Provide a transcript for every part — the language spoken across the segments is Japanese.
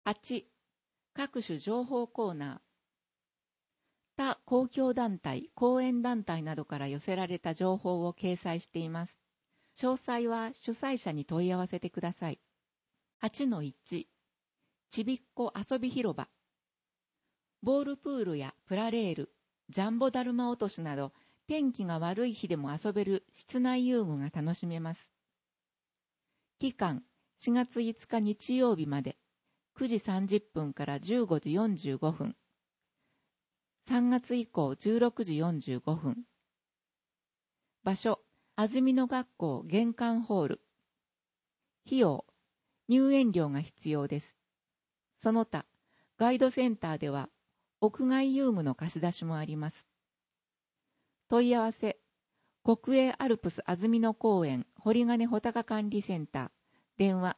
8、各種情報コーナー。他公共団体、講演団体などから寄せられた情報を掲載しています。詳細は主催者に問い合わせてください。8-1、ちびっこ遊び広場。ボールプールやプラレール、ジャンボだるま落としなど、天気が悪い日でも遊べる室内遊具が楽しめます。期間、4月5日日曜日まで、9時30分から15時45分。3月以降16時45分。場所、安曇野学校玄関ホール。費用、入園料が必要です。その他、ガイドセンターでは、屋外遊具の貸し出しもあります。問い合わせ、国営アルプス安曇野公園堀金穂高管理センター、電話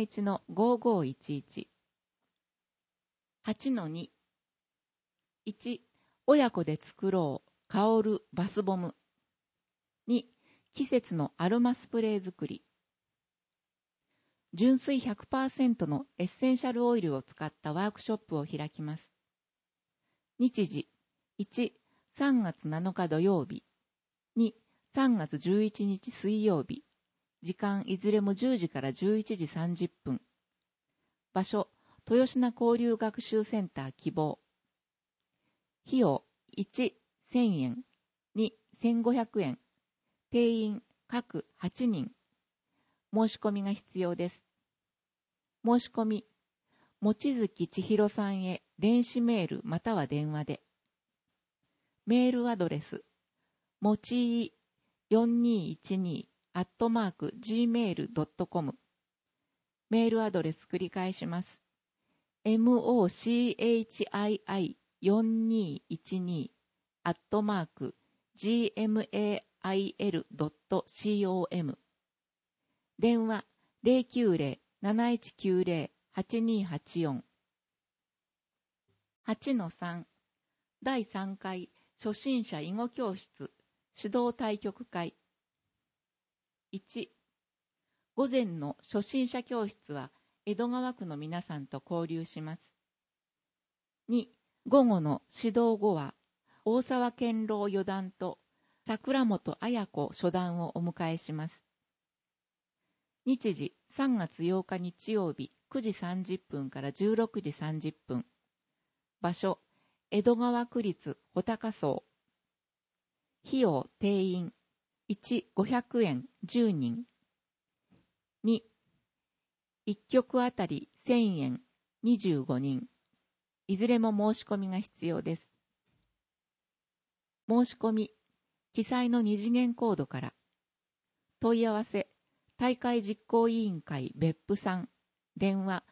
71-5511。8-2。1、親子で作ろう、香るバスボム。2、季節のアロマスプレー作り。純水 100% のエッセンシャルオイルを使ったワークショップを開きます。日時、1、3月7日土曜日。2、3月11日水曜日。時間いずれも10時から11時30分。場所、豊品交流学習センター希望。費用、1、1000円。2、1500円。定員、各8人。申し込みが必要です。申し込み、望月千尋さんへ電子メールまたは電話で。メールアドレス、もちい4212@gmail.com。メールアドレス繰り返します。mochii4212@gmail.com。電話090-7190-8284。8-3、第3回初心者囲碁教室指導対局会。1、午前の初心者教室は江戸川区の皆さんと交流します。2、午後の指導後は大沢健郎四段と桜本彩子初段をお迎えします。日時3月8日日曜日9時30分から16時30分。場所、江戸川区立穂高荘。費用定員、1、500円10人。2、1局あたり1000円25人。いずれも申し込みが必要です。申し込み、記載の2次元コードから。問い合わせ、大会実行委員会別府さん。電話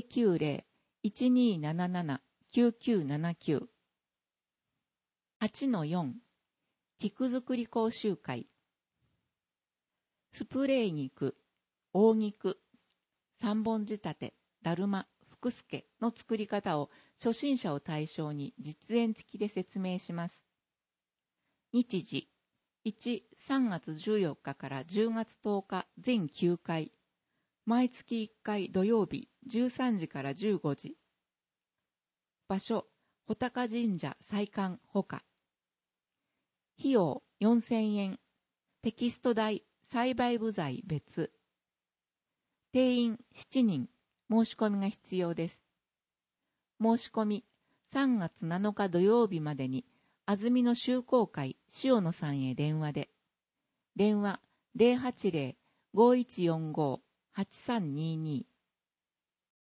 090-1277-9979。8-4、菊作り講習会。スプレー菊、大菊、三本仕立て、だるま、福助の作り方を初心者を対象に実演付きで説明します。日時、1、3月14日から10月10日全9回。毎月1回土曜日13時から15時。場所、穂高神社祭館ほか。費用4000円。テキスト代、栽培部材別。定員7人。申し込みが必要です。申し込み、3月7日土曜日までに、安曇野商工会塩野さんへ電話で。電話080-5145-8322。